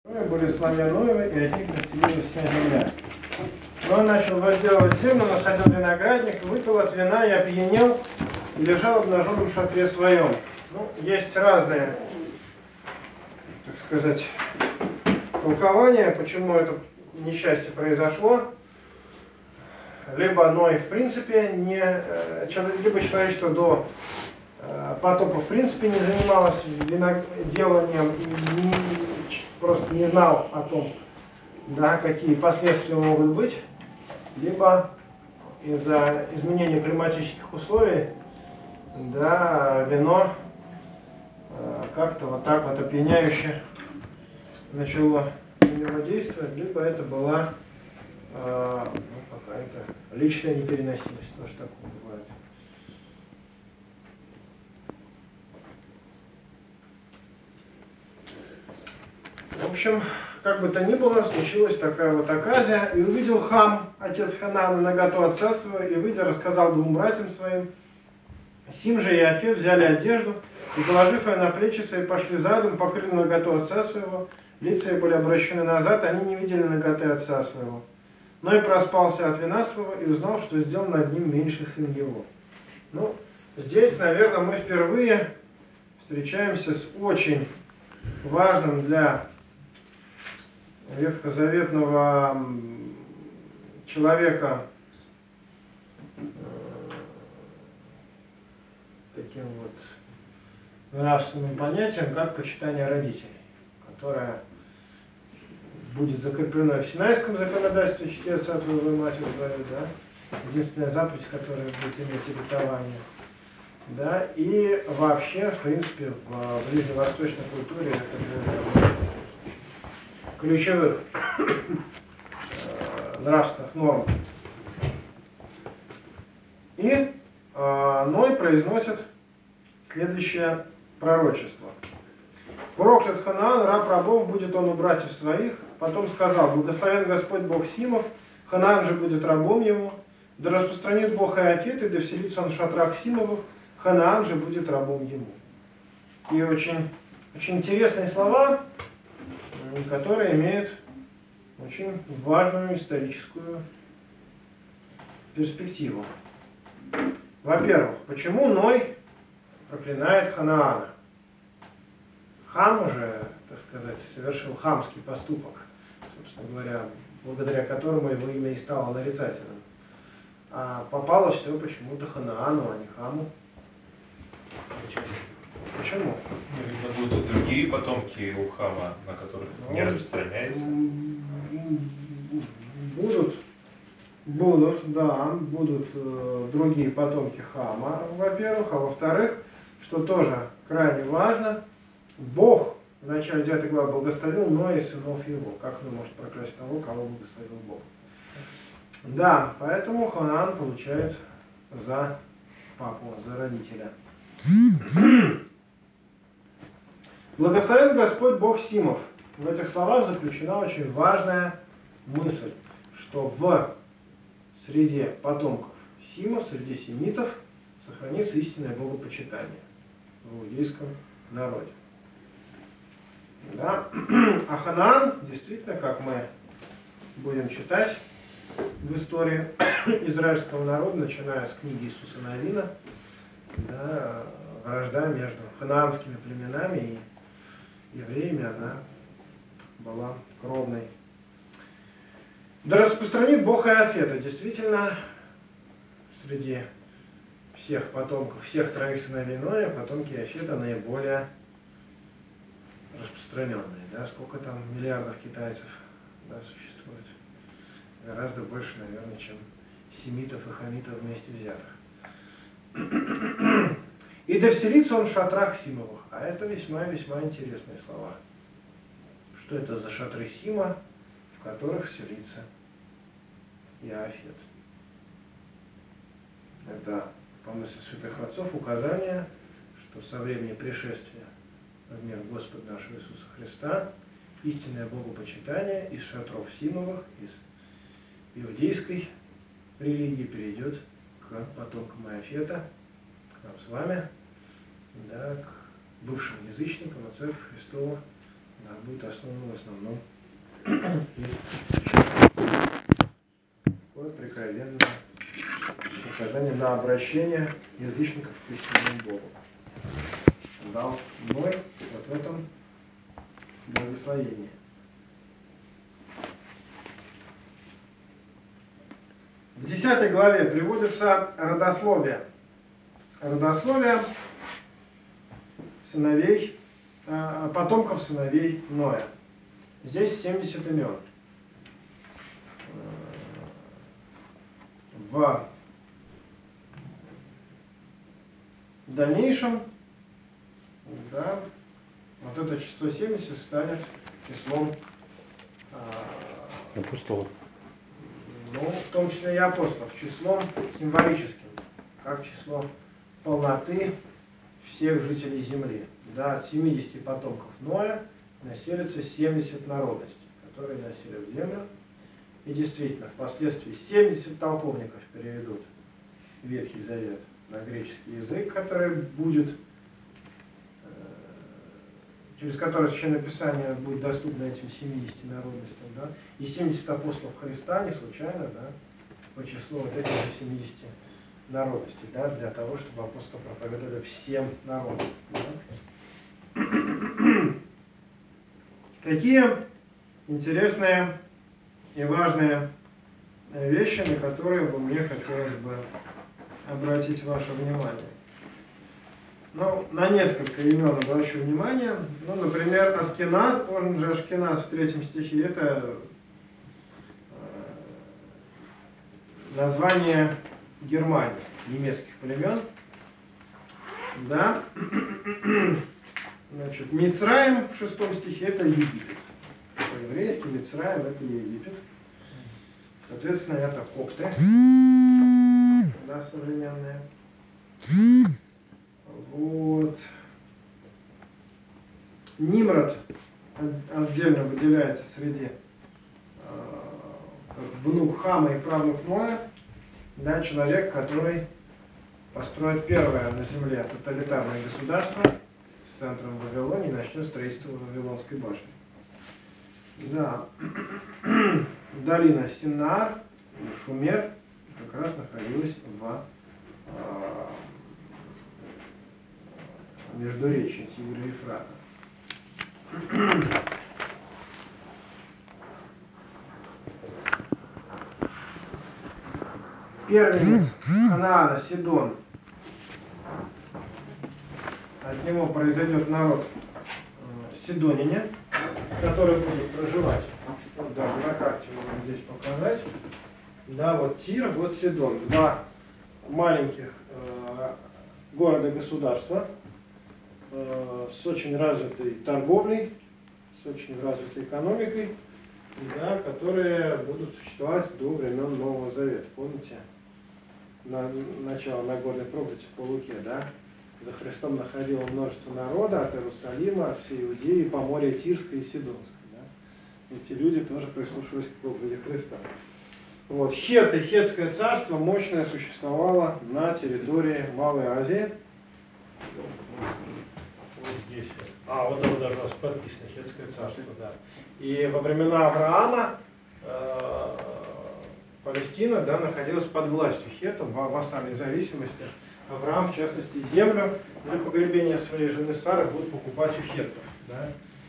Были славяноевы, и от них населилась вся земля. Но он начал возделывать землю, насадил виноградник, выпил от вина и опьянел, и лежал обнаженным в шатре своем. Ну, есть разные, так сказать, толкования, почему это несчастье произошло. Либо Ной в принципе либо человечество до потопа в принципе не занималось виноделанием и просто не знал о том, да, какие последствия могут быть, либо из-за изменения климатических условий, да, вино как-то вот так вот опьяняюще начало на него действовать, либо это была какая-то личная непереносимость, тоже такое бывает. В общем, как бы то ни было, случилась такая вот оказия, и увидел Хам, отец Ханаана, наготу отца своего, и, выйдя, рассказал двум братьям своим. Сим же и Иофет взяли одежду, и, положив ее на плечи свои, пошли задом, покрыли наготу отца своего, лица их были обращены назад, они не видели наготы отца своего. Но и проспался от вина своего, и узнал, что сделал над ним меньший сын его. Ну, здесь, наверное, мы впервые встречаемся с очень важным для ветхозаветного человека таким вот нравственным понятием, как почитание родителей, которое будет закреплено в Синайском законодательстве: чти отца твоего и мать твою, да, единственная заповедь, которая будет иметь обетование, да, и вообще, в принципе, в ближневосточной культуре это было ключевых нравственных норм. И Ной произносит следующее пророчество. Проклят Ханаан, раб рабов, будет он у братьев своих. Потом сказал: благословен Господь Бог Симов, Ханаан же будет рабом его. Да распространит Бог Иофет, и да вселится он в шатрах Симовых, Ханаан же будет рабом ему. И очень интересные слова, которые имеют очень важную историческую перспективу. Во-первых, почему Ной проклинает Ханаана? Хам уже, так сказать, совершил хамский поступок, собственно говоря, благодаря которому его имя и стало нарицательным. А попало все почему-то Ханаану, а не Хаму. Почему? Видно, будут другие потомки у Хама, на которых не распространяется. Будут другие потомки Хама, во-первых, а во-вторых, что тоже крайне важно, Бог в начале 9 главы благословил Ноя и сынов его. Как он может проклясть того, кого благословил Бог? Да, поэтому Ханаан получает за папу, за родителя. Благословен Господь Бог Симов. В этих словах заключена очень важная мысль, что в среде потомков Симов, среди семитов, сохранится истинное богопочитание в иудейском народе. Да? А Ханаан, действительно, как мы будем читать в истории израильского народа, начиная с книги Иисуса Навина, да, вражда между ханаанскими племенами и евреями, она была кровной. Да распространит Бог Иофета. Действительно, среди всех потомков, всех троих сыновей Ноя, потомки Иофета наиболее распространенные. Да? Сколько там миллиардов китайцев, да, существует? Гораздо больше, наверное, чем семитов и хамитов вместе взятых. И да вселится он в шатрах Симовых. А это весьма-весьма интересные слова. Что это за шатры Сима, в которых вселится Иофет? Это, по мысли святых отцов, указание, что со времени пришествия в мир Господа нашего Иисуса Христа истинное богопочитание из шатров Симовых, из иудейской религии перейдет к потомкам Иофета, к нам с вами, да, к бывшим язычникам, а Церковь Христова Да, будет основан в основном такое прикровенное указание на обращение язычников к истинному Богу. Дал мной вот в этом благословении. В 10 главе приводится родословие. Родословие сыновей, потомков сыновей Ноя. Здесь 70 имен. В дальнейшем, да, вот это число 70 станет числом апостолов. Ну, в том числе и апостолов, числом символическим, как число полноты всех жителей земли. Да, от 70 потомков Ноя населится 70 народностей, которые населят землю. И действительно, впоследствии 70 толковников переведут Ветхий Завет на греческий язык, который будет, через который Священное Писание будет доступно этим 70 народностям. Да? И 70 апостолов Христа не случайно, да, по числу вот этих же 70 народностей, да, для того, чтобы апостолы проповедовали всем народам. Да? Какие интересные и важные вещи, на которые бы мне хотелось бы обратить ваше внимание. Ну, на несколько имен обращу внимание. Ну, например, Аскеназ, он же Ашкеназ в 3 стихе, это название Германии, немецких племен. Да. Значит, Мицраим в 6 стихе это Египет. По-еврейски Мицраим это Египет. Соответственно, это копты. Да, современные. Вот. Нимрод отдельно выделяется среди внук Хама и правнук Ноя, да, человек, который построит первое на земле тоталитарное государство с центром в Вавилоне и начнет строительство Вавилонской башни. Да. Долина Синар, Шумер, как раз находилась в междуречии Тигра и Ефрата. Первенец Ханаана, Сидон. От него произойдет народ сидонине, которые будут проживать. Вот даже на карте можно здесь показать. Да, вот Тир, вот Сидон. Два маленьких города-государства с очень развитой торговлей, с очень развитой экономикой, да, которые будут существовать до времен Нового Завета. Помните, начало Нагорной проповеди по Луке, да? За Христом находило множество народа от Иерусалима, от всей Иудеи, по море Тирской и Сидонской. Да? Эти люди тоже прислушивались к проповеди Христа. Вот. Хетты, Хетское царство мощное существовало на территории Малой Азии. Вот здесь. Вот это даже у нас подписано, Хетское царство, да. И во времена Авраама Палестина, да, находилась под властью хеттов, в вассальной зависимости. Авраам, в частности, землю для погребения своей жены Сары будет покупать у хеттов. Да?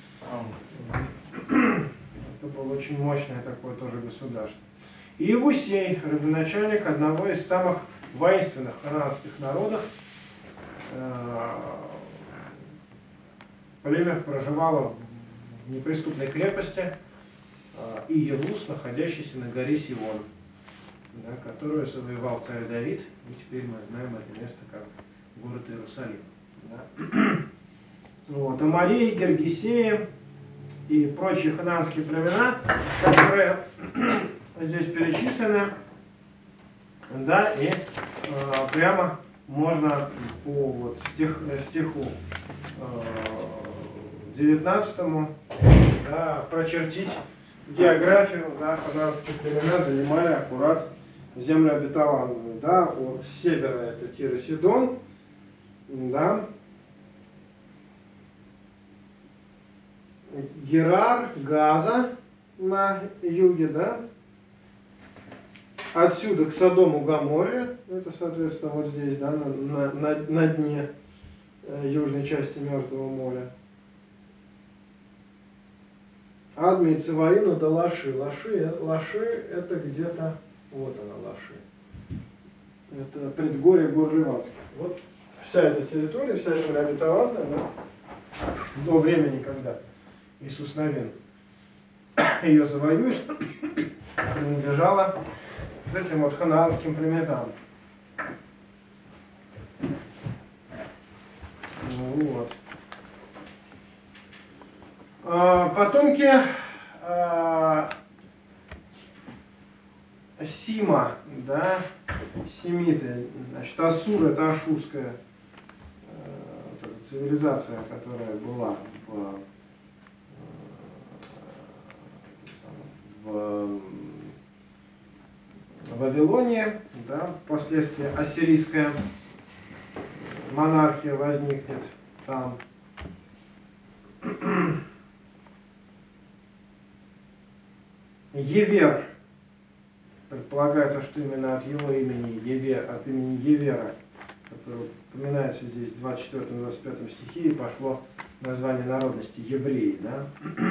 Это было очень мощное такое тоже государство. И Иевусей, родоначальник одного из самых воинственных ханаанских народов. Племя проживало в неприступной крепости Иевус, находящийся на горе Сион, да, которую завоевал царь Давид, и теперь мы знаем это место как город Иерусалим. Да. Вот. Амарии, Гергесеи и прочие ханаанские племена, которые здесь перечислены, да, и прямо можно по вот, стиху 19, да, прочертить географию, да, ханаанские племена занимали аккурат землю обетованную, да, от севера это Тир и Сидон, да, Герар, Газа на юге, да? Отсюда к Содому, Гоморре, это, соответственно, вот здесь, да, на дне южной части Мертвого моря. Адми и Циваину до Лаши. Лаши это где-то, вот она Лаши. Это предгорье гор Ливанских. Вот вся эта территория, вся земля обетованная, да, до времени, когда Иисус Навин ее завоюет, принадлежала этим вот ханаанским племенам. Вот. Потомки Сима, да, семиты, значит, Ассур это ашурская цивилизация, которая была в Вавилоне, да, впоследствии ассирийская монархия возникнет там. Евер, предполагается, что именно от его имени Евер, от имени Евера, который упоминается здесь в 24-25 стихе, и пошло название народности евреи, да.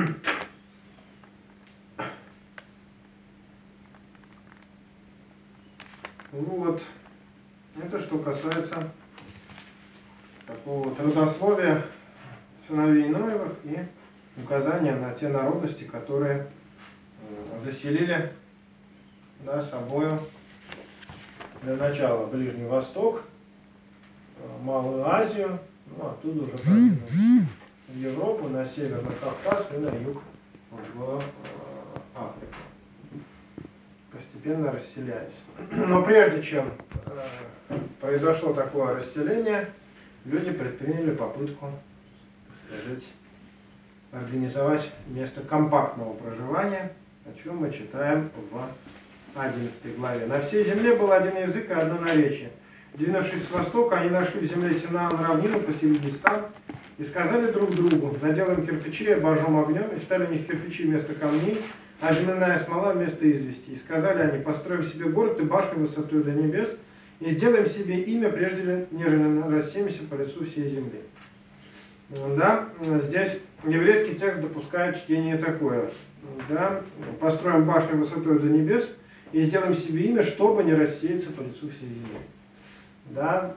Вот. Это что касается такого вот родословия сыновей Ноевых и указания на те народности, которые заселили, да, собою для начала Ближний Восток, Малую Азию, ну, оттуда уже продвинулись в Европу, на север, на Кавказ и на юг в Африку, постепенно расселяясь. Но прежде чем произошло такое расселение, люди предприняли попытку, так сказать, организовать место компактного проживания, о чем мы читаем в 11 главе. На всей земле был один язык и одно наречие. Двинувшись с востока, они нашли в земле Синаан равнину, поселились там и сказали друг другу: наделаем кирпичи, обожжем огнем, и стали у них кирпичи вместо камней, а земляная смола вместо извести. И сказали они: построим себе город и башню высотой до небес, и сделаем себе имя, прежде нежели рассеемся по лицу всей земли. Да, здесь еврейский текст допускает чтение такое: да, построим башню высотой до небес и сделаем себе имя, чтобы не рассеяться по лицу всей земли. Да,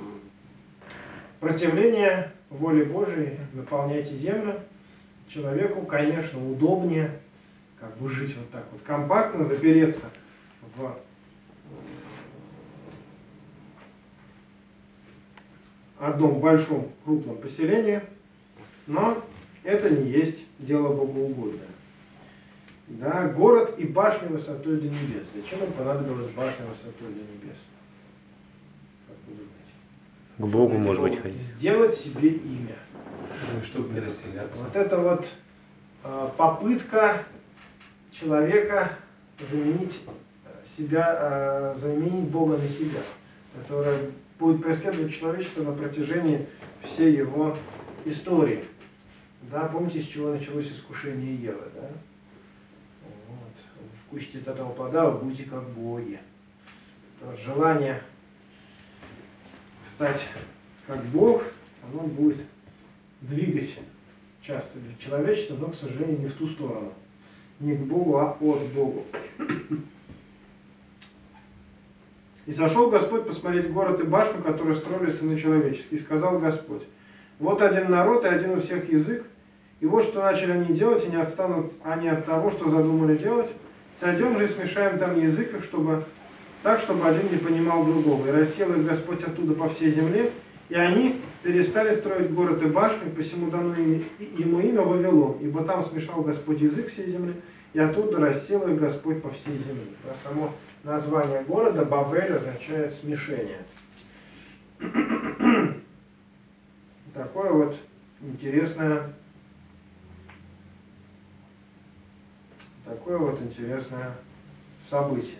противление воле Божией, наполняйте землю. Человеку, конечно, удобнее как бы жить вот так вот компактно, запереться в одном большом крупном поселении, но это не есть дело богоугодное. Да, город и башня высотой до небес. Зачем им понадобилась башня высотой до небес? Как вы думаете? К Богу, может быть, ходить. Сделать себе имя. Ну, чтобы не расселяться. Вот это вот попытка человека заменить себя, заменить Бога на себя, которая будет преследовать человечество на протяжении всей его истории. Да, помните, с чего началось искушение Евы, да? Вот. Вкусите от этого плода, вы будете как боги. Вот желание стать как Бог, оно будет двигать часто человечество, но, к сожалению, не в ту сторону. Не к Богу, а от Богу. И сошел Господь посмотреть город и башню, которые строили сыны человеческие. И сказал Господь: вот один народ и один у всех язык, и вот что начали они делать, и не отстанут они от того, что задумали делать. Сойдем же и смешаем там язык их, чтобы один не понимал другого. И рассел их Господь оттуда по всей земле, и они перестали строить город и башню, посему дано ему имя Вавилон, ибо там смешал Господь язык всей земли, и оттуда рассел их Господь по всей земле. Да, само название города Бавель означает смешение. Такое вот интересное событие.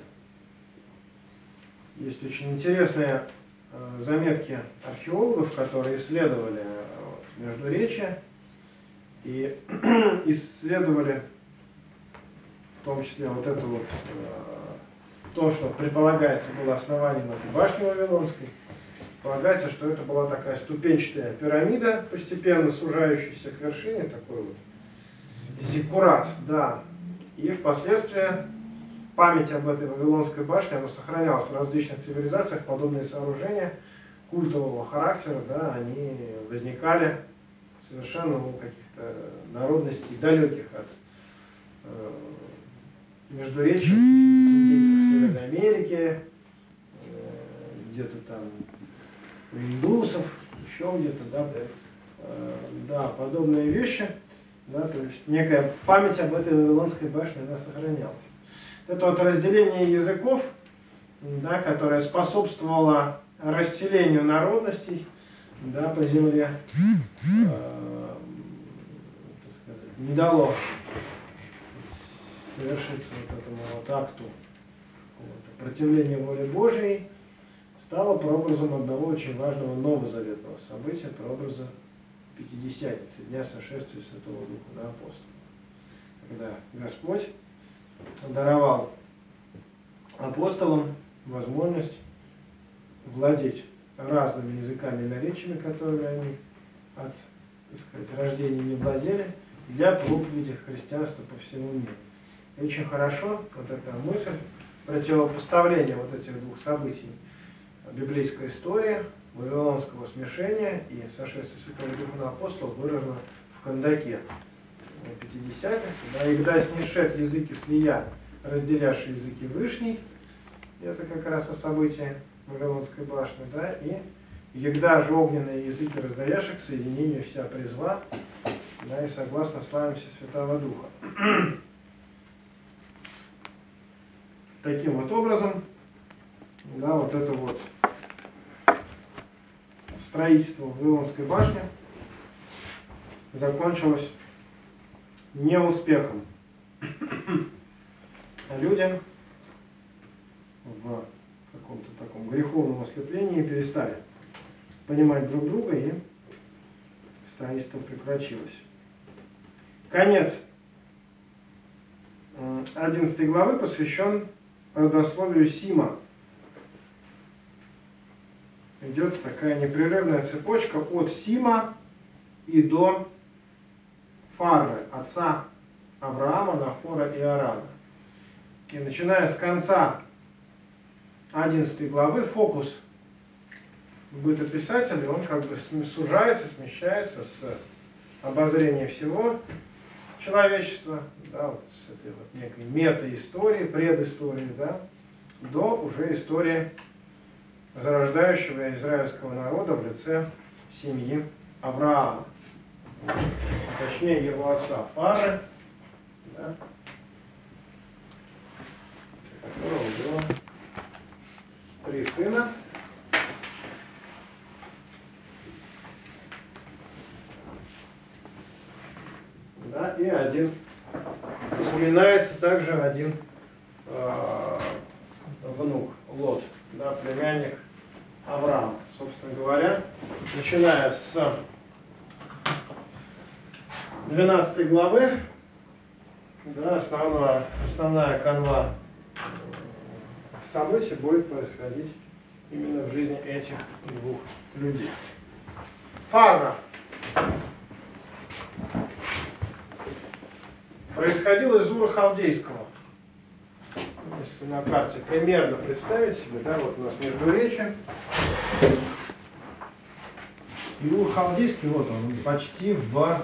Есть очень интересные заметки археологов, которые исследовали Междуречье, И исследовали в том числе вот это вот, то, что предполагается было основанием этой башни Вавилонской. Полагается, что это была такая ступенчатая пирамида, постепенно сужающаяся к вершине, такой вот зиккурат, да. И впоследствии память об этой Вавилонской башне, она сохранялась в различных цивилизациях, подобные сооружения культового характера, да, они возникали совершенно у каких-то народностей, далеких от междуречий, индейцев Северной Америки, где-то там у индусов, еще где-то, да, да, подобные вещи, да, то есть некая память об этой Вавилонской башне, она сохранялась. Это вот разделение языков, да, которое способствовало расселению народностей, да, по земле, так сказать, не дало совершиться вот этому вот акту противления воле Божией, стало прообразом одного очень важного новозаветного события, прообраза Пятидесятницы, Дня сошествия Святого Духа на апостолов, когда Господь даровал апостолам возможность владеть разными языками и наречиями, которыми они от, так сказать, рождения не владели, для проповеди христианства по всему миру. И очень хорошо вот эта мысль противопоставления вот этих двух событий, библейская история, вавилонского смешения и сошествия Святого Духа на апостолов, выражена в Кандаке Пятидесятницы. Да, «Егда снишет языки слия, разделявшие языки вышней», это как раз о событии Вавилонской башни, да, и «Егда же огненные языки раздаявших, к соединению вся призва», да, и согласно славимся Святого Духа. Таким вот образом, да, вот это вот строительство Вавилонской башни закончилось неуспехом. Люди в каком-то таком греховном ослеплении перестали понимать друг друга, и строительство прекратилось. Конец 11 главы посвящен родословию Сима. Идет такая непрерывная цепочка от Сима и до Фары, отца Авраама, Нахора и Арана. И начиная с конца 11 главы фокус бытописателя, он как бы сужается, смещается с обозрения всего человечества, да, вот с этой вот некой мета-истории, предыстории, да, до уже истории зарождающего израильского народа в лице семьи Авраама, точнее его отца Фары, да, у которого было 3 сына. Да, и один, упоминается также один внук, Лот, да, племянник Авраама. Собственно говоря, начиная с 12 главы, да, основная канва событий будет происходить именно в жизни этих двух людей. Фара происходил из Ура Халдейского. Если на карте примерно представить себе, да, вот у нас междуречие. И Ур Халдейский, вот он почти в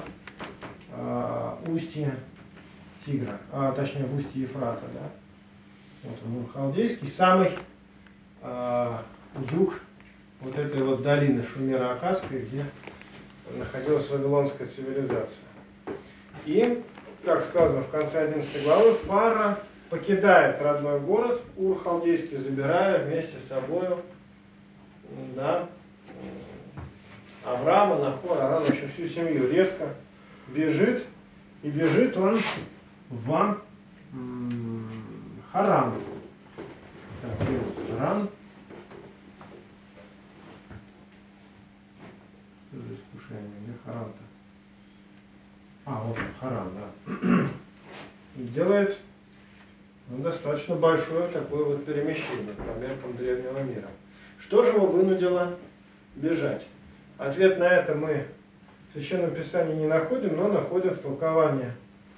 устье Тигра, точнее в устье Ефрата, да. Вот он, Ур Халдейский, самый юг вот этой вот долины Шумеро-Аккадской, где находилась Вавилонская цивилизация. И, как сказано в конце 11 главы, Фара покидает родной город Ур-Халдейский, забирая вместе с собой, да, Авраама, Нахора, Арана, в общем, всю семью. Резко бежит, и бежит он в Харан. Так, переводится Харан. Что за искушение? Где Харан-то? вот он, Харан, да. И делает достаточно большое такое вот перемещение по меркам древнего мира. Что же его вынудило бежать? Ответ на это мы в Священном Писании не находим, но находим в толковании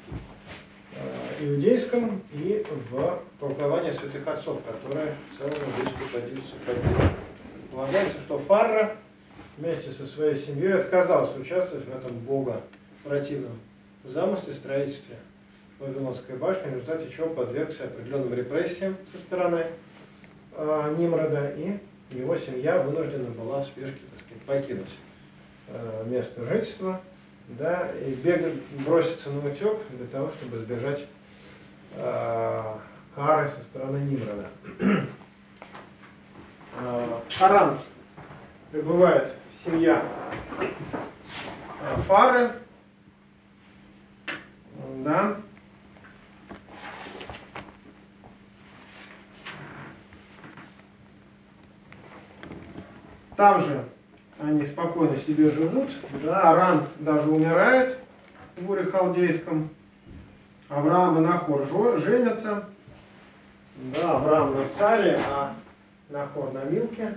иудейском и в толковании святых отцов, которые в целом иудейскую позицию поддерживают. Полагается, что Фарра вместе со своей семьей отказался участвовать в этом богопротивном замысле строительстве Вавилонской башни, в результате чего подвергся определенным репрессиям со стороны Нимрода, и его семья вынуждена была в спешке, так сказать, покинуть место жительства, да, и броситься на утек для того, чтобы избежать кары со стороны Нимрода. В Харан прибывает семья Фары, да. Там же они спокойно себе живут, да, Аран даже умирает в Уре Халдейском, Авраам и Нахор женятся, да, Авраам на Саре, а Нахор на Милке.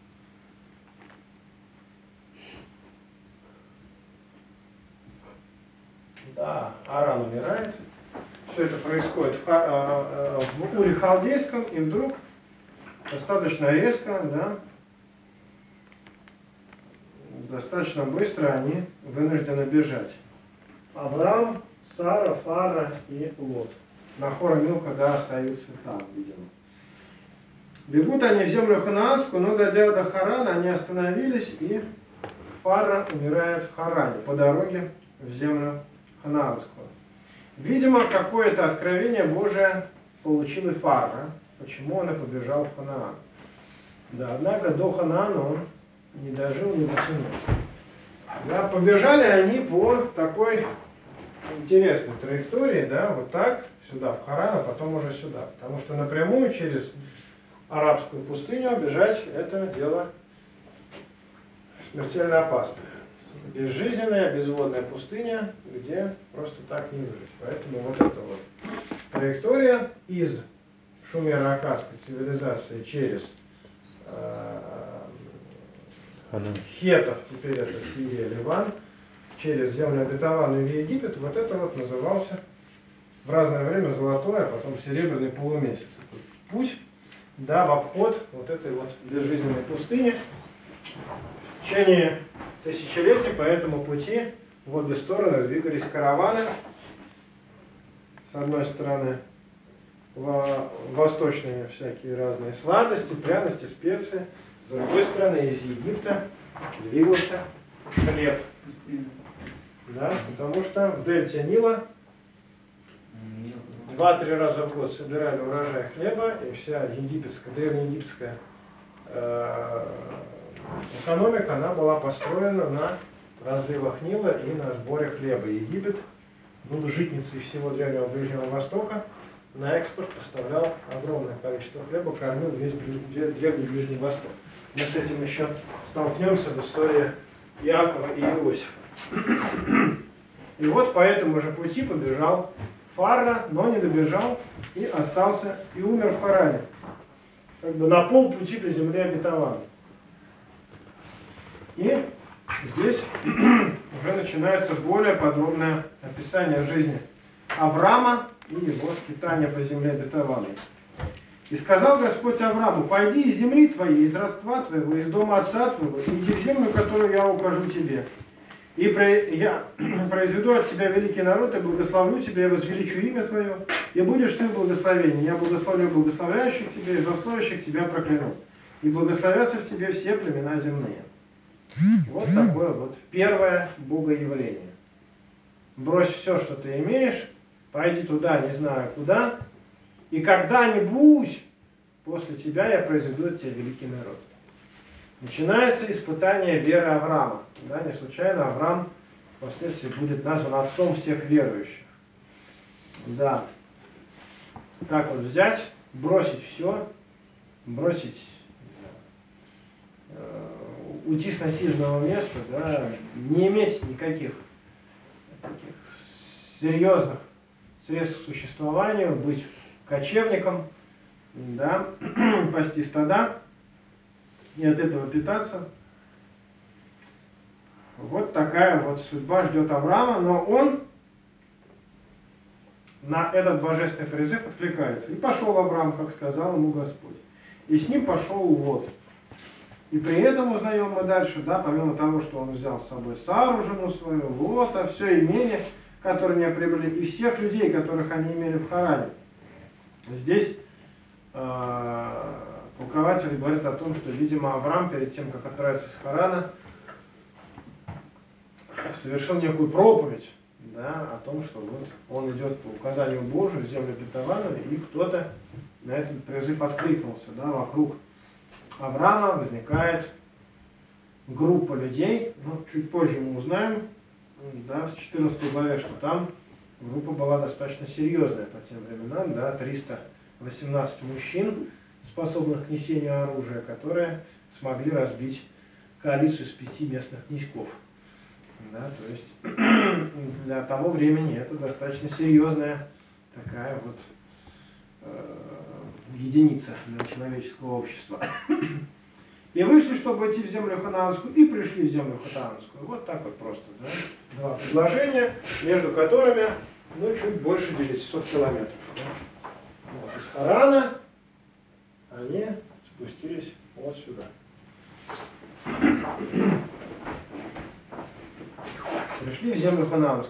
Да, Аран умирает. Все это происходит в Уре Халдейском, и вдруг достаточно резко, да, достаточно быстро они вынуждены бежать. Авраам, Сара, Фара и Лот. Нахор и Милка, да, остаются там, видимо. Бегут они в землю ханаанскую, но дойдя до Харана, они остановились, и Фара умирает в Харане по дороге в землю ханаанскую. Видимо, какое-то откровение Божие получил и Фара, почему он и побежал в Ханаан. Да, однако до Ханаана он не дожил, не дотянул. Да, побежали они по такой интересной траектории, да, вот так, сюда, в Харан, а потом уже сюда. Потому что напрямую через арабскую пустыню бежать — это дело смертельно опасное. Безжизненная, безводная пустыня, где просто так не выжить. Поэтому вот эта вот траектория из шумеро-аккадской цивилизации через хетов, теперь это Сирия, Ливан, через землю обетованную в Египет, вот это вот назывался в разное время золотой, а потом серебряный полумесяц. Путь, да, в обход вот этой вот безжизненной пустыни. В течение тысячелетий по этому пути в обе стороны двигались караваны. С одной стороны восточные всякие разные сладости, пряности, специи. С другой стороны из Египта двигался хлеб. Да, потому что в дельте Нила 2-3 раза в год собирали урожай хлеба, и вся египетская, древнеегипетская экономика, она была построена на разливах Нила и на сборе хлеба. Египет был житницей всего Древнего Ближнего Востока, на экспорт поставлял огромное количество хлеба, кормил весь Древний Ближний Восток. Мы с этим еще столкнемся в истории Иакова и Иосифа. И вот по этому же пути побежал Фара, но не добежал и остался, и умер в Харане. Как бы на полпути до земли обетованной. И здесь уже начинается более подробное описание жизни Авраама и его скитания по земле обетованной. «И сказал Господь Аврааму: пойди из земли твоей, из родства твоего, из дома отца твоего, и иди в землю, которую я укажу тебе. И я произведу от тебя великий народ, и благословлю тебя, и возвеличу имя твое, и будешь ты в благословении. Я благословлю благословляющих тебя, и злословящих тебя прокляну. И благословятся в тебе все племена земные». Вот такое вот первое богоявление. Брось все, что ты имеешь, пойди туда, не знаю куда, и когда-нибудь после тебя я произведу от тебя великий народ. Начинается испытание веры Авраама. Да, не случайно Авраам впоследствии будет назван отцом всех верующих. Да. Так вот взять, бросить все, бросить, уйти с насиженного места, да, не иметь никаких таких серьезных средств к существованию, быть кочевником, да, пасти стада и от этого питаться. Вот такая вот судьба ждет Авраама, но он на этот божественный призыв откликается. И пошел Авраам, как сказал ему Господь. И с ним пошел Лот. И при этом узнаем мы дальше, да, помимо того, что он взял с собой Сару, жену свою, Лота, все имение, которое они приобрели, и всех людей, которых они имели в Харане. Здесь толкователи говорят о том, что, видимо, Авраам перед тем, как отправиться с Харана, совершил некую проповедь, да, о том, что вот он идет по указанию Божию в землю обетованную, и кто-то на этот призыв откликнулся, да, вокруг Авраама возникает группа людей, ну, чуть позже мы узнаем, да, в 14 главе, что там группа была достаточно серьезная по тем временам, да, 318 мужчин, способных к несению оружия, которые смогли разбить коалицию из 5 местных князьков. Да, то есть для того времени это достаточно серьезная такая вот единица для человеческого общества. И вышли, чтобы идти в землю ханаанскую, и пришли в землю ханаанскую. Вот так вот просто, да? Два предложения, между которыми, ну, чуть больше 900 километров. Да? Вот из Харана они спустились вот сюда. Пришли в землю ханаанскую.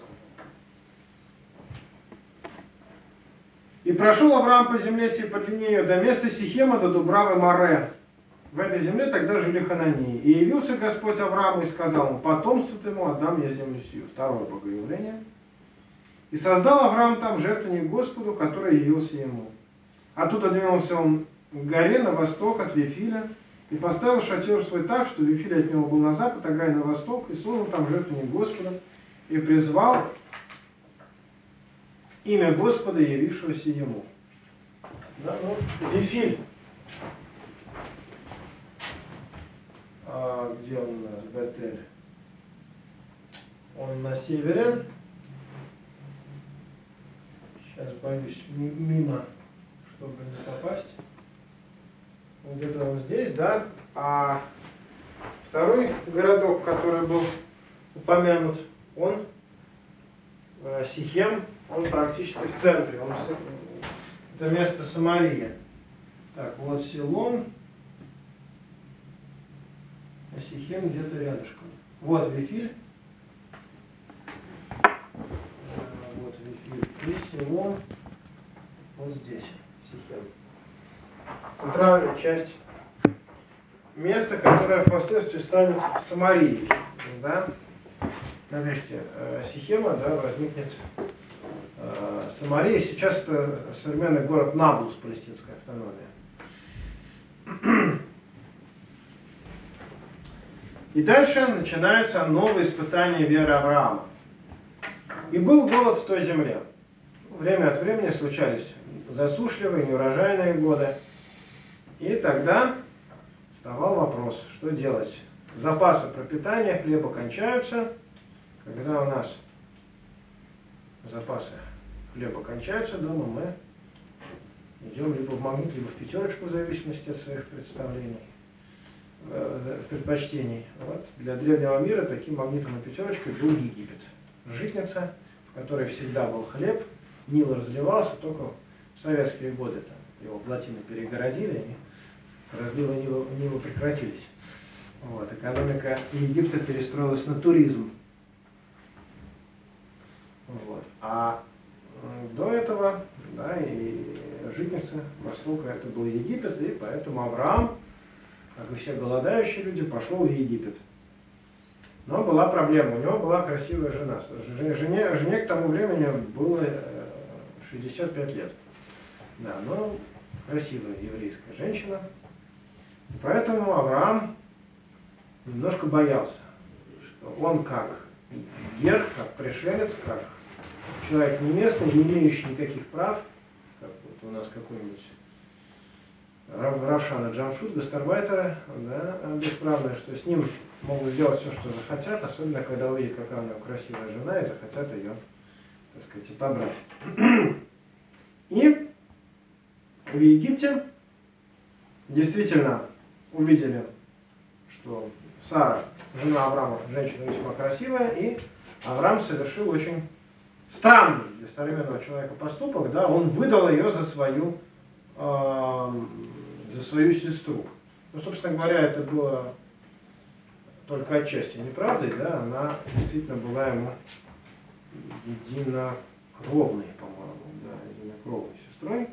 И прошел Авраам по земле сей по длине ее до места Сихема, до Дубравы Море. В этой земле тогда жили хананеи. И явился Господь Аврааму и сказал ему: потомству твоему отдам я землю сию. Второе богоявление. И создал Авраам там жертвенник Господу, который явился ему. Оттуда двинулся он к горе на восток от Вифиля, и поставил шатер свой так, что Вифиль от него был на запад, а Гай на восток, и сложил там жертвенник Господа, и призвал имя Господа, явившегося ему. Да, ну, Вифиль. Где он у нас? Бетель. Он на севере. Сейчас боюсь мимо, чтобы не попасть. Вот где-то он здесь, да? А второй городок, который был упомянут, он, Сихем, он практически в центре. Это место Самария. Так, вот Силон. А Сихем где-то рядышком. Вот Вифиль. Вот Вифиль. И Силон. Вот здесь. Сихем. Центральная часть места, которое впоследствии станет Самарией. Да? Наверхе Сихема, да, возникнет Самария. Сейчас это современный город Наблус, палестинская автономия. И дальше начинается новое испытание веры Авраама. И был голод в той земле. Время от времени случались засушливые, неурожайные годы. И тогда вставал вопрос, что делать. Запасы пропитания хлеба кончаются. Когда у нас запасы хлеба кончаются дома, мы идем либо в Магнит, либо в Пятерочку, в зависимости от своих предпочтений. Вот. Для древнего мира таким Магнитом и Пятерочкой был Египет. Житница, в которой всегда был хлеб, Нил разливался, только в советские годы там его плотины перегородили, и разливы Нила прекратились. Вот. Экономика Египта перестроилась на туризм. Вот. А до этого, да, и житница Востока это был Египет, и поэтому Авраам, как и все голодающие люди, пошел в Египет. Но была проблема, у него была красивая жена. Жене к тому времени было 65 лет. Да, но красивая еврейская женщина. И поэтому Авраам немножко боялся, что он как гер, как пришелец, как человек не местный, не имеющий никаких прав, как вот у нас какой-нибудь Равшана Джамшут, гастарбайтеры, да, бесправные, что с ним могут сделать все, что захотят, особенно когда увидят, какая у него красивая жена, и захотят ее, так сказать, отобрать. И в Египте действительно увидели, что Сара, жена Авраама, женщина весьма красивая, и Авраам совершил очень странный для современного человека поступок, да, он выдал ее за свою сестру. Ну, собственно говоря, это было только отчасти неправдой, да, она действительно была ему единокровной, по-моему, да, единокровной сестрой.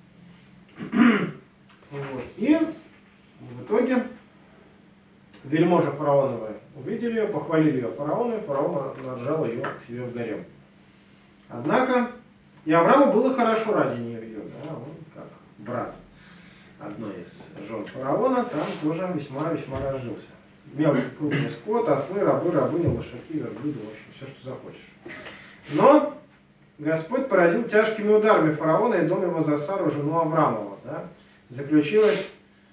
Вот. И в итоге вельможи фараоновы увидели ее, похвалили ее фараону, и фараон наржал ее к себе в гарем. Однако и Аврааму было хорошо ради нее, да, он как брат одной из жен фараона, там тоже весьма-весьма разжился. Мелкий крупный скот, ослы, рабы, рабыни, лошаки, верблюды, в общем, все, что захочешь. Но Господь поразил тяжкими ударами фараона и дом его за Сару, жену Авраамова. Да? Заключилось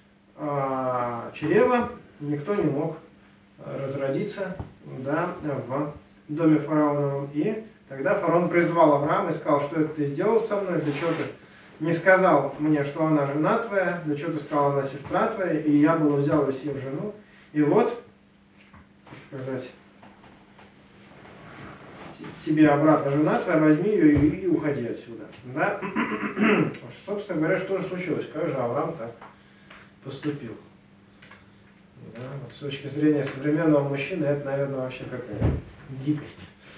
чрево, никто не мог разродиться, да, в доме фараоновом. И тогда фараон призвал Авраама и сказал: что это ты сделал со мной, для чего ты не сказал мне, что она жена твоя, для чего ты сказал, она сестра твоя, и я было взял ее в жену. И вот, так сказать, тебе обратно жена твоя, возьми ее и уходи отсюда. Да? Собственно говоря, что же случилось? Как же Авраам так поступил? Да? Вот с точки зрения современного мужчины, это, наверное, вообще какая-то дикость.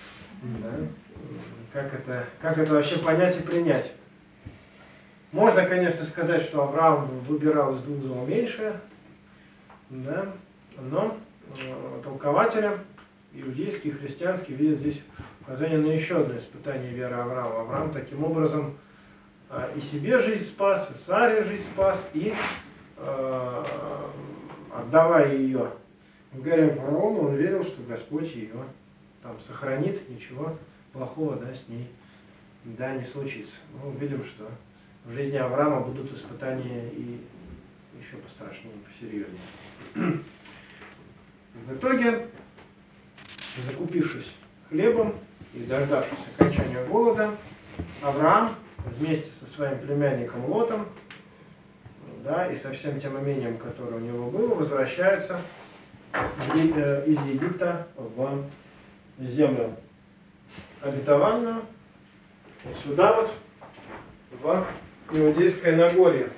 Да? Как это вообще понять и принять? Можно, конечно, сказать, что Авраам выбирал из двух зол меньшее, да? Но толкователи иудейские и христианские видят здесь указание на еще одно испытание веры Авраама. Авраам таким образом и себе жизнь спас, и Саре жизнь спас, и отдавая ее в гарем фараону, он верил, что Господь ее там сохранит, ничего плохого, да, с ней, да, не случится. Мы увидим, что в жизни Авраама будут испытания и еще пострашнее, посерьезнее. В итоге, закупившись хлебом и дождавшись окончания голода, Авраам вместе со своим племянником Лотом, да, и со всем тем имением, которое у него было, возвращается из Египта в землю обетованную, вот сюда вот, в Иудейское Нагорье.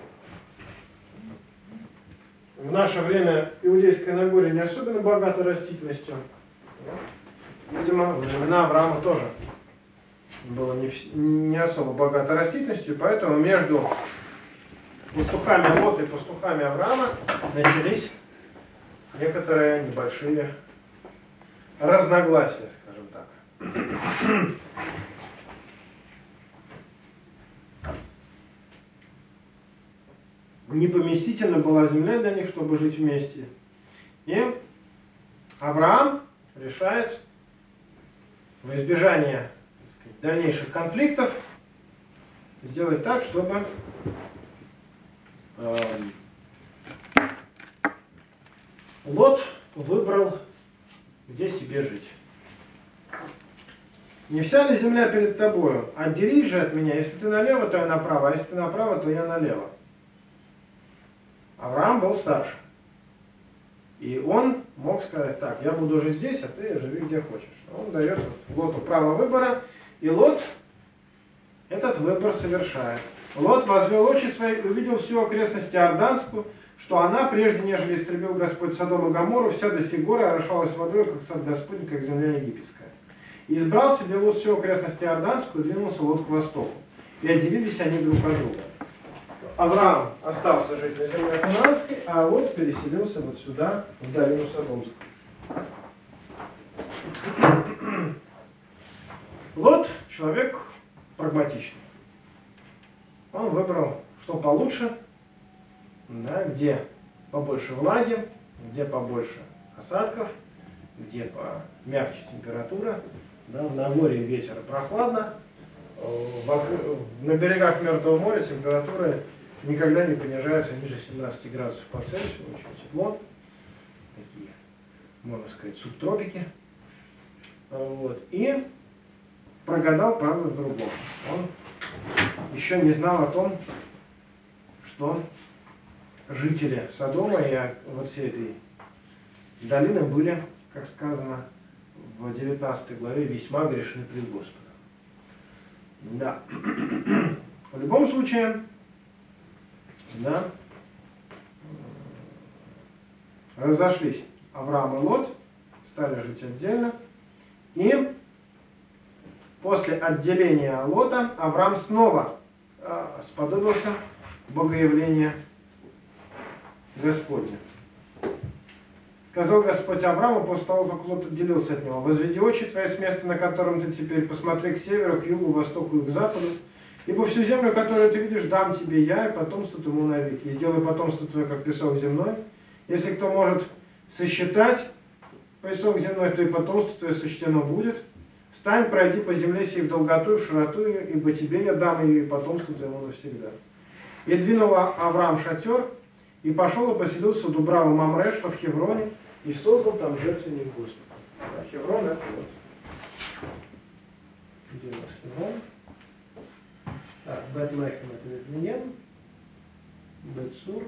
В наше время Иудейское Нагорье не особенно богато растительностью. Видимо, во времена Авраама тоже было не особо богато растительностью, поэтому между пастухами Лота и пастухами Авраама начались некоторые небольшие разногласия, скажем так. Непоместительна была земля для них, чтобы жить вместе. И Авраам решает в избежание, так сказать, дальнейших конфликтов сделать так, чтобы Лот выбрал, где себе жить. Не вся ли земля перед тобою? Отделись же от меня. Если ты налево, то я направо, а если ты направо, то я налево. Авраам был старше. И он мог сказать: так, я буду жить здесь, а ты живи где хочешь. Он дает Лоту право выбора, и Лот этот выбор совершает. Лот возвел очи свои и увидел всю окрестность Иорданскую, что она, прежде нежели истребил Господь Содом и Гоморру, вся до сей горы орошалась водой, как сад Господень, как земля египетская. И избрал себе Лот всю окрестность Иорданскую, и двинулся Лот к востоку. И отделились они друг от друга. Авраам остался жить на земле ханаанской, а Лот переселился вот сюда, в долину Содомскую. Лот — человек прагматичный. Он выбрал, что получше, да, где побольше влаги, где побольше осадков, где помягче температура. Да, в Нагорье ветер прохладно, на берегах Мертвого моря температура никогда не понижается ниже 17 градусов по Цельсию, очень тепло. Такие, можно сказать, субтропики. Вот. И прогадал, правда, в другом. Он еще не знал о том, что жители Содома и вот всей этой долины были, как сказано в 19 главе, весьма грешны пред Господом. Да. В любом случае, да, разошлись Авраам и Лот, стали жить отдельно. И после отделения Лота Авраам снова сподобился богоявления Господня. Сказал Господь Аврааму после того, как Лот отделился от него: «Возведи очи твои с места, на котором ты теперь, посмотри к северу, к югу, востоку и к западу, ибо всю землю, которую ты видишь, дам тебе я и потомство твоему навеки. И сделай потомство твое, как песок земной. Если кто может сосчитать песок земной, то и потомство твое сочтено будет. Встань, пройди по земле сей в долготу и в широту, ибо тебе я дам ее и потомство твоему навсегда». И двинул Авраам шатер, и пошел и поселился в Дубраву Мамре, что в Хевроне, и создал там жертвенник Господу. Да, Хеврон это вот. Где у нас Хеврон? Так, Бет-Лехем это Вифлеем, Бет-Сур.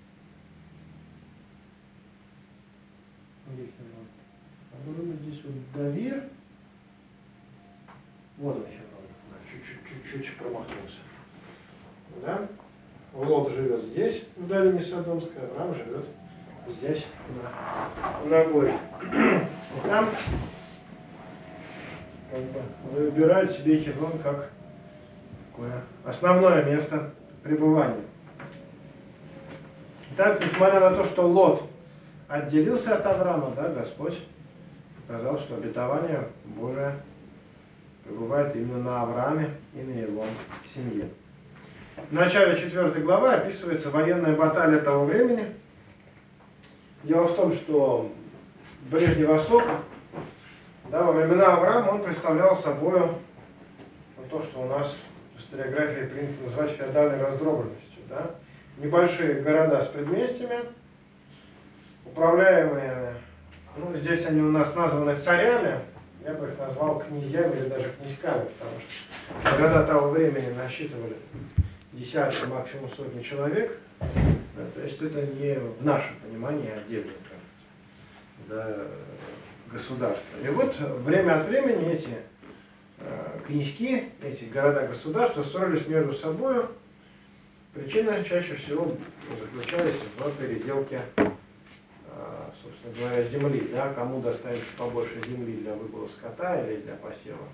Где Хеврон? По-моему, здесь вот Давир. Вот он Хеврон. Да, чуть-чуть промахнулся. Да? Лот живет здесь, в долине Содомской, Авраам живет здесь, на горе. И там как бы выбирает себе Хеврон как такое основное место пребывания. Итак, несмотря на то, что Лот отделился от Авраама, да, Господь сказал, что обетование Божие пребывает именно на Аврааме и на его семье. В начале 4 главы описывается военная баталия того времени. Дело в том, что Ближний Восток, да, во времена Авраама он представлял собой то, что у нас в историографии принято называть феодальной раздробленностью. Да? Небольшие города с предместьями, управляемые, ну, здесь они у нас названы царями, я бы их назвал князьями или даже князьками, потому что города того времени насчитывали десятки, максимум сотни человек. Да, то есть это не в нашем понимании отдельное, да, государство. И вот время от времени эти князьки, эти города-государства ссорились между собой. Причина чаще всего заключалась в переделке, собственно говоря, земли. Да, кому достанется побольше земли для выгула скота или для посева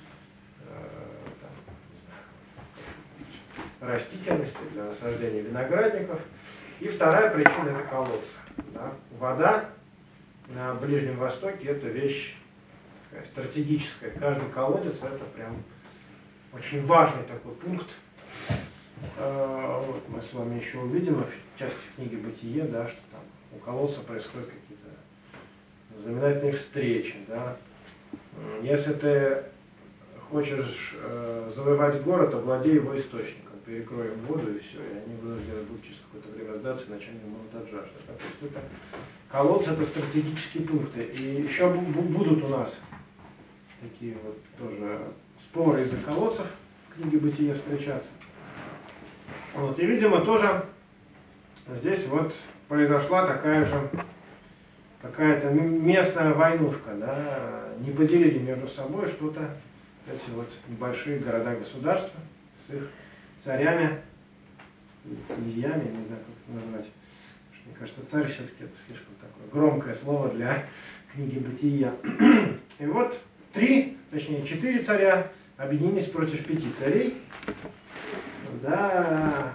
растительности, для насаждения виноградников. И вторая причина – это колодцы. Да. Вода на Ближнем Востоке – это вещь такая стратегическая. Каждый колодец – это прям очень важный такой пункт. Вот мы с вами еще увидим в части книги «Бытие», да, что там у колодца происходят какие-то знаменательные встречи. Да. Если ты хочешь завоевать город, овладей его источником, перекрой им воду и все, и они вынуждены будут через какое-то время сдаться, иначе они могут от жажды. То есть это колодцы — это стратегические пункты. И еще будут у нас такие вот тоже споры из-за колодцев в книге «Бытие» встречаться. Вот, и, видимо, тоже здесь вот произошла такая же какая-то местная войнушка, да, не поделили между собой что-то эти вот небольшие города-государства с их царями, князьями, не знаю, как это назвать. Потому что, мне кажется, царь все-таки это слишком такое громкое слово для книги «Бытия». И вот 4 царя объединились против 5 царей. Да,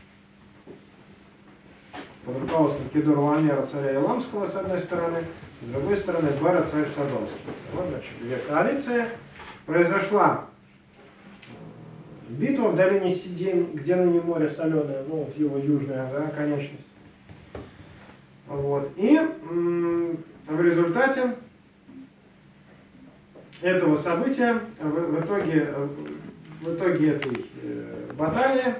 под руководством Кедор-Лаомера, царя Еламского, с одной стороны, с другой стороны Бара, царь Содомский. Вот, значит, две коалиции. Произошла битва в долине Сидим, где ныне море соленое, ну вот его южная, да, конечность. Вот. И в результате этого события, в итоге этой баталии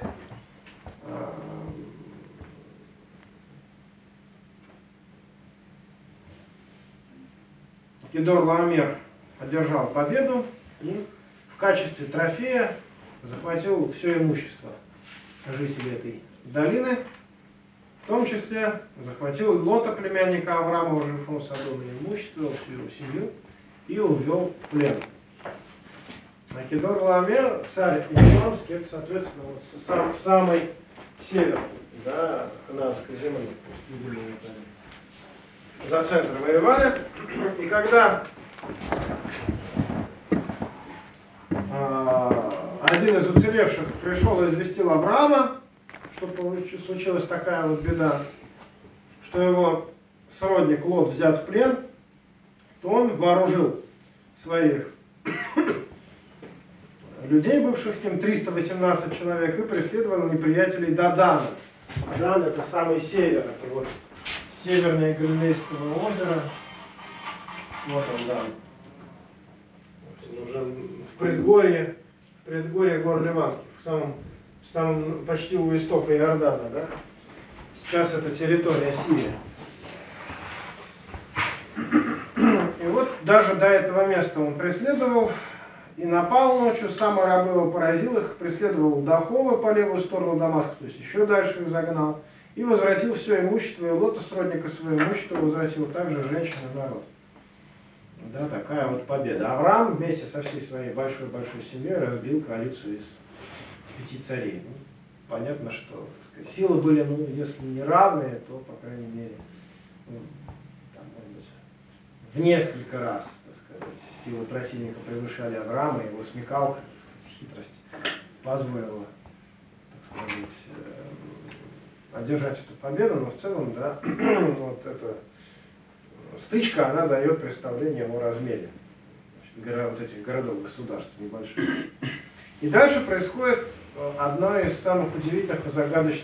Кедор-Лаомер одержал победу и в качестве трофея захватил все имущество жителей этой долины, в том числе захватил Лота, племянника Авраама, жившего в Содоме, имущество, всю его семью, и увел в плен. А Кедор-Лаомер, царь Иерусалимский, это, соответственно, вот самый север, да, Ханаанской земли, за центр воевали. И когда один из уцелевших пришел и известил Авраама, что случилась такая вот беда, что его сродник Лот взят в плен, то он вооружил своих людей, бывших с ним, 318 человек, и преследовал неприятелей до Дана. Дан — это самый север, это вот севернее Галилейского озера. Вот он, Дан. Он уже в предгорье гор Ливанских, в самом почти у истока Иордана, да? Сейчас это территория Сирии. И вот даже до этого места он преследовал и напал ночью, сам рабы его поразил их, преследовал до Ховы по левую сторону Дамаска, то есть еще дальше их загнал, и возвратил все имущество, и Лота, сродника своего имущества, возвратил также женщин и народ. Да, такая вот победа. Авраам вместе со всей своей большой-большой семьей разбил коалицию из 5 царей. Ну, понятно, что, так сказать, силы были, ну, если не равные, то, по крайней мере, ну, там, может быть, в несколько раз, так сказать, силы противника превышали Авраама, его смекалка, так сказать, хитрость позволила, так сказать, одержать эту победу, но в целом, да, вот эта стычка, она дает представление о размере, значит, вот этих городов-государств небольших. И дальше происходит одна из самых удивительных и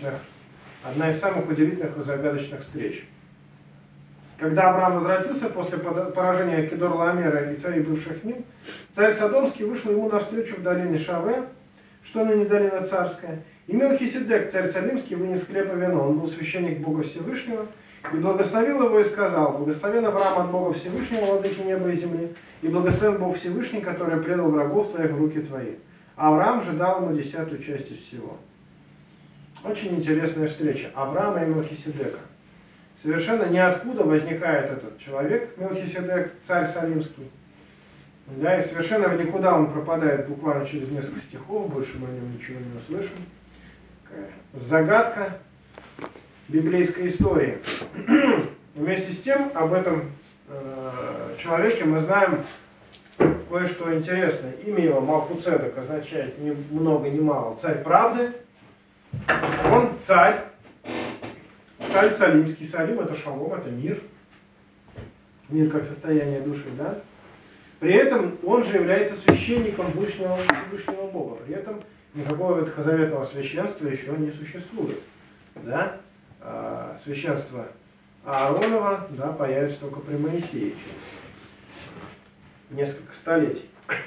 загадочных встреч. Когда Авраам возвратился после поражения Кедор-Лаомера и царей, бывших с ним, царь Содомский вышел ему навстречу в долине Шаве, что ныне долина царская, и Мелхиседек, царь Салимский, вынес хлеб и вино. Он был священник Бога Всевышнего, и благословил его и сказал: «Благословен Авраам от Бога Всевышнего, владыки неба и земли, и благословен Бог Всевышний, который предал врагов твоих в руки твои». А Авраам же дал ему 10-ю часть из всего. Очень интересная встреча Авраама и Мелхиседека. Совершенно ниоткуда возникает этот человек, Мелхиседек, царь Салимский. Да, и совершенно в никуда он пропадает буквально через несколько стихов, больше мы о нем ничего не услышим. Такая загадка библейской истории. Вместе с тем, об этом человеке мы знаем кое-что интересное. Имя его Малхуцедек означает ни много ни мало царь правды. Он царь Салимский. Салим — это шалом, это мир. Мир как состояние души, да? При этом он же является священником Всевышнего Бога. При этом никакого ветхозаветного священства еще не существует. Да? Священство Ааронова, да, появится только при Моисее через несколько столетий.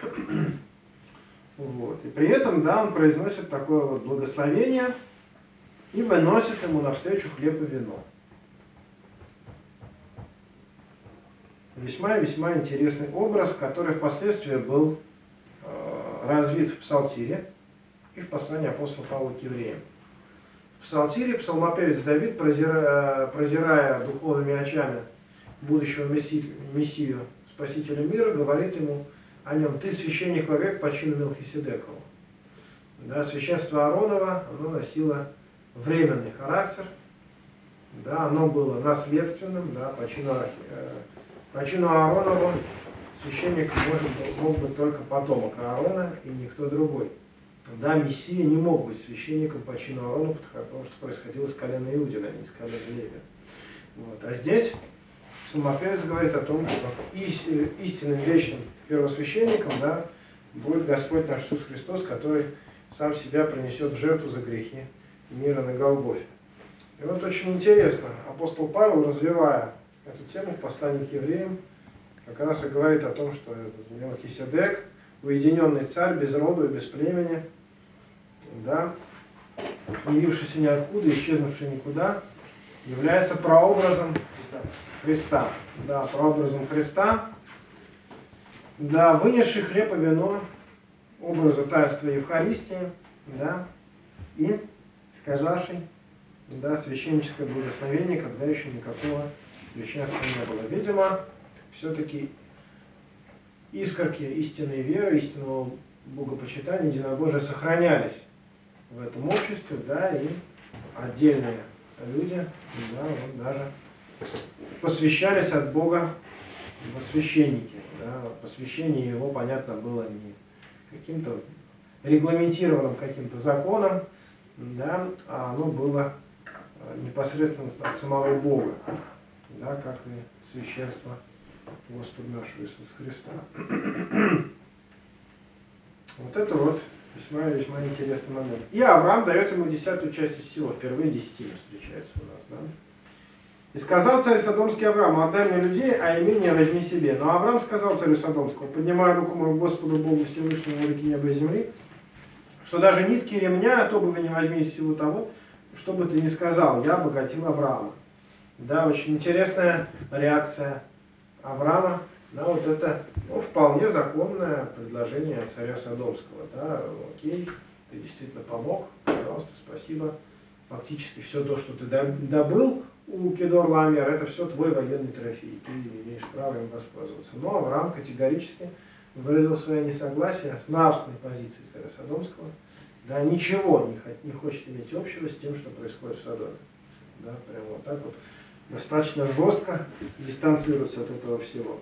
Вот. И при этом, да, он произносит такое вот благословение и выносит ему навстречу хлеб и вино. Весьма-весьма интересный образ, который впоследствии был развит в Псалтире и в послании апостола Павла к евреям. В Псалтире псалмопевец Давид, прозирая духовными очами будущего Мессию, Спасителя мира, говорит ему о нем: «Ты священник вовек по чину Мелхиседекову». Да, священство Ааронова, оно носило временный характер, да, оно было наследственным, да, по чину Ааронова священник мог быть только потомок Аарона и никто другой. Да, Мессия не мог быть священником по чину Аарона, потому что происходило с колена Иудина, а не с колена Левия. Вот. А здесь псалмопевец говорит о том, что истинным вечным первосвященником, да, будет Господь наш Иисус Христос, который сам себя принесет в жертву за грехи мира на Голгофе. И вот очень интересно, апостол Павел, развивая эту тему в послании к евреям, как раз и говорит о том, что Мелхиседек, уединенный царь, без роду и без племени, да, явившийся ниоткуда, исчезнувший никуда, является прообразом Христа. Да, прообразом Христа, да, вынесший хлеб и вино образу таинства Евхаристии, да, и сказавший, да, священническое благословение, когда еще никакого священства не было. Видимо, все-таки искорки истинной веры, истинного богопочитания, единобожия сохранялись в этом обществе, да, и отдельные люди, да, вот даже посвящались от Бога во священники. Да. Посвящение его, понятно, было не каким-то регламентированным каким-то законом, да, а оно было непосредственно от самого Бога, да, как и священство Господа нашего Иисуса Христа. Вот это вот весьма интересный момент. И Авраам дает ему 10-ю часть из всего. Впервые десятина встречается у нас. Да? И сказал царь Содомский Аврааму: отдай мне людей, а имение возьми себе. Но Авраам сказал царю Содомскому: поднимая руку мою Господу Богу Всевышнему, реки неба и земли, что даже нитки ремня от обуви не возьми из всего того, что бы ты ни сказал, я обогатил Авраама. Да, очень интересная реакция Авраама на вот это, ну, вполне законное предложение царя Содомского. Да, окей, ты действительно помог, пожалуйста, спасибо. Фактически все то, что ты добыл у Кедор-Ламер, это все твой военный трофей, ты имеешь право им воспользоваться. Но Авраам категорически выразил свое несогласие с нравственной позицией царя Содомского. Да, ничего не хочет иметь общего с тем, что происходит в Содоме. Да, прямо вот так вот достаточно жестко дистанцируется от этого всего.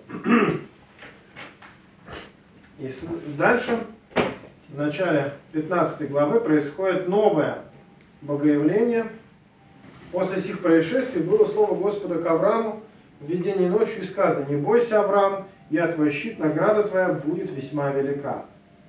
И дальше, в начале 15 главы, происходит новое богоявление. После сих происшествий было слово Господа к Аврааму в видении ночью и сказано: не бойся, Авраам, я твой щит, награда твоя будет весьма велика.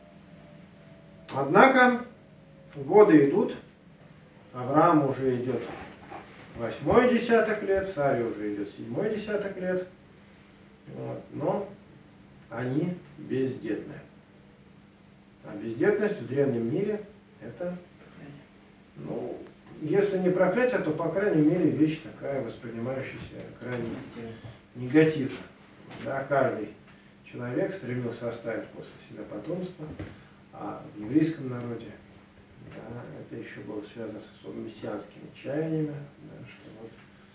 Однако годы идут, Авраам уже идет 8-й десяток лет, Саре уже идет 7-й десяток лет, вот, но они бездетны. А бездетность в древнем мире это, ну, если не проклятие, то, по крайней мере, вещь такая, воспринимающаяся крайне негативно. Да, каждый человек стремился оставить после себя потомство, а в еврейском народе, да, это еще было связано с особо мессианскими чаяниями, да, что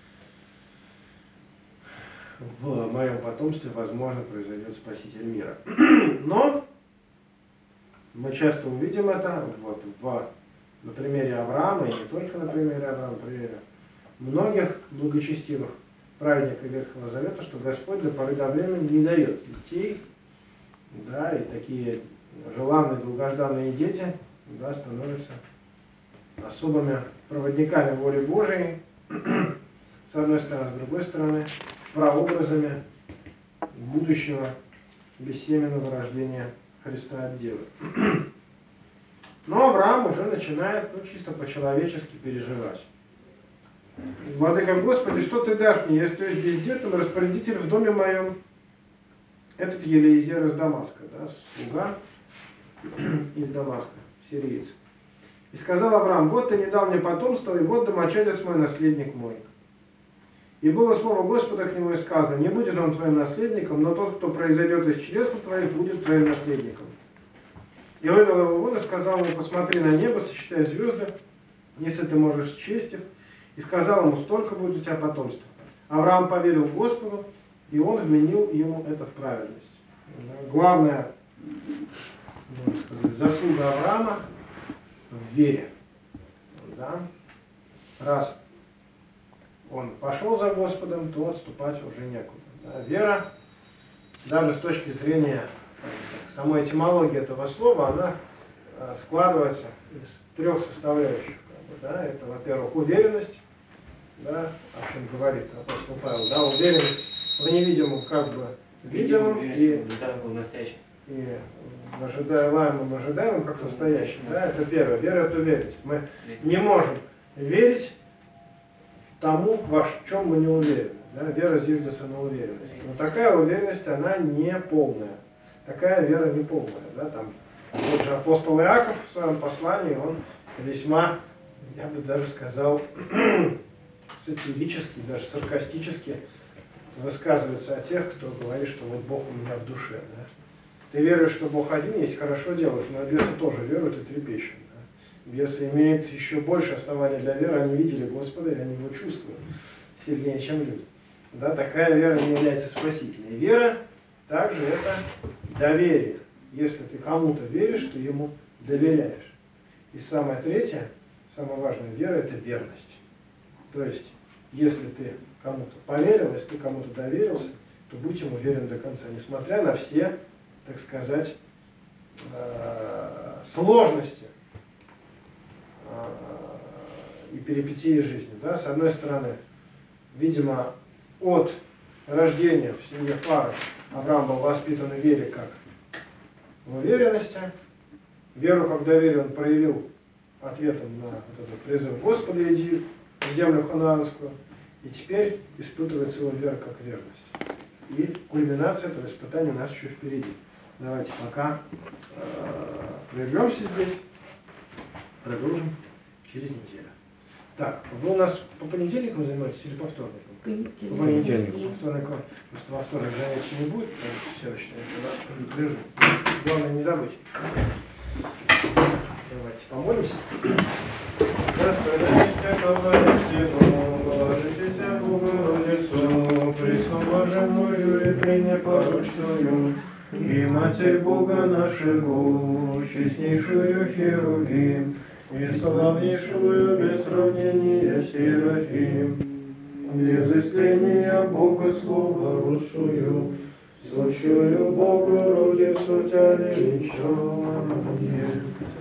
вот в моем потомстве, возможно, произойдет Спаситель мира. Но мы часто увидим это вот на примере Авраама, и не только на примере Авраама, на примере многих благочестивых праведников Ветхого Завета, что Господь до поры до времени не дает детей, да, и такие желанные, долгожданные дети, да, становятся особыми проводниками воли Божией, с одной стороны, с другой стороны, прообразами будущего бессеменного рождения Христа от Девы. Но Авраам уже начинает, ну, чисто по-человечески переживать. Владыка Господи, что ты дашь мне, если есть бездетным распорядитель в доме моем? Этот Елеизер из Дамаска, да, слуга из Дамаска, сириец. И сказал Авраам: вот ты не дал мне потомство, и вот домочадец мой, наследник мой. И было слово Господа к нему и сказано: не будет он твоим наследником, но тот, кто произойдет из чресл твоих, будет твоим наследником. И вывел его вон и сказал ему: посмотри на небо, сосчитай звезды, если ты можешь счесть их. И сказал ему: столько будет у тебя потомства. Авраам поверил Господу, и он вменил ему это в праведность. Главная, заслуга Авраама в вере. Да? Раз он пошел за Господом, то отступать уже некуда. Да? Вера, даже с точки зрения самой этимологии этого слова, она складывается из трех составляющих. Да? Это, во-первых, уверенность, да, о чем говорит апостол Павел, да, уверенность в невидимом как бы видимом, и в ожидаемом ожидаемом как настоящем. Да, это первое. Вера — это уверенность. Мы не можем верить тому, в чем мы не уверены. Да? Вера зиждется на уверенности. Но такая уверенность, она не полная. Такая вера не полная. Да? Там, тот же апостол Иаков в своем послании, он весьма, я бы даже сказал, сатирически, даже саркастически высказывается о тех, кто говорит, что вот Бог у меня в душе. Да? Ты веруешь, что Бог один есть, хорошо делаешь, но бесы тоже веруют и трепещут. Да? Бесы имеют еще больше основания для веры, они видели Господа, и они его чувствуют сильнее, чем люди. Да, такая вера не является спасительной. Вера также это доверие. Если ты кому-то веришь, ты ему доверяешь. И самое третье, самая важная вера – это верность. То есть, если ты кому-то поверил, если ты кому-то доверился, то будь ему верен до конца, несмотря на все, так сказать, сложности и перипетии жизни. Да? С одной стороны, видимо, от рождения в семье Фары Авраам был воспитан в вере как в уверенности. Веру как доверие он проявил ответом на вот этот призыв Господа: иди в землю ханаанскую. И теперь испытывает свою веру как верность. И кульминация этого испытания у нас еще впереди. Давайте пока прервемся здесь, продолжим через неделю. Так, вы у нас по понедельникам занимаетесь или по вторникам? По понедельникам. По вторникам. Просто во вторник занятий не будет, потому что все начинают лежу. Главное не забыть. Давайте помолимся. Богородицу, пресноблаженную и пренепорочную, и Матерь Бога нашего, честнейшую Херувим, и славнейшую без сравнения Серафим, без истления Бога Слова росшую, сущую Богородицу Тя величаем.